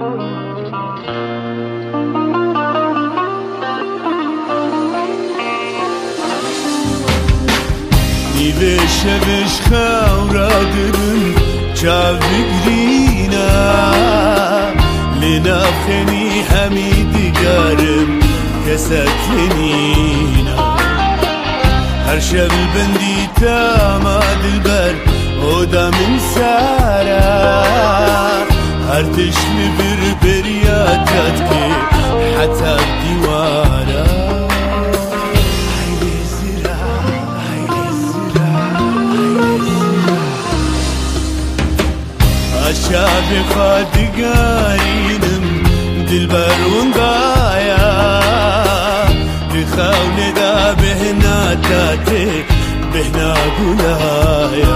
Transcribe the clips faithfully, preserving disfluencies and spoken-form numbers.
نیوه شبش خورا دبن جاوی گرینا لنافخنی همی دیگرم کسکنینا هر شب بندی تاما دلبر اودا من سارا هر تشم بر بریاتت که حتی دیوارا شاب خادقارينم دلبر ونضايا بخاون دا بهنا تاتي بهنا قولايا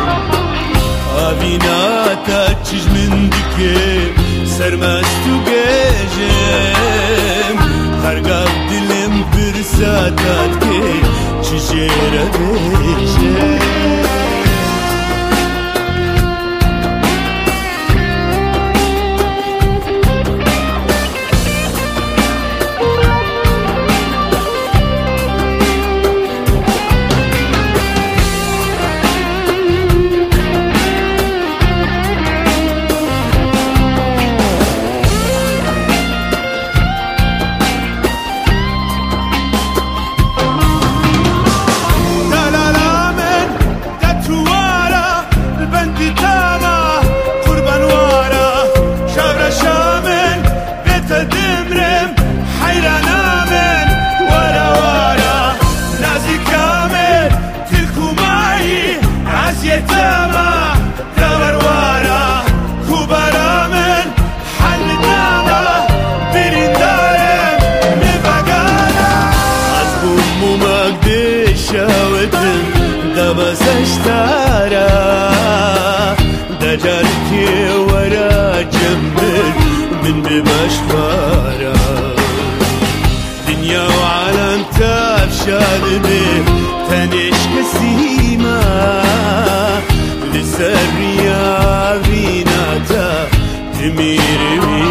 آبينا تاتشج من دكي سرمستو بيجم خرقاب دلم برساتات كي چجيرا بيجم دبسشتارا دجالكي ورا جنبل من ببشفارا دنيا وعالم تافشال بي تنش كسيما لسريا بيناتا تميري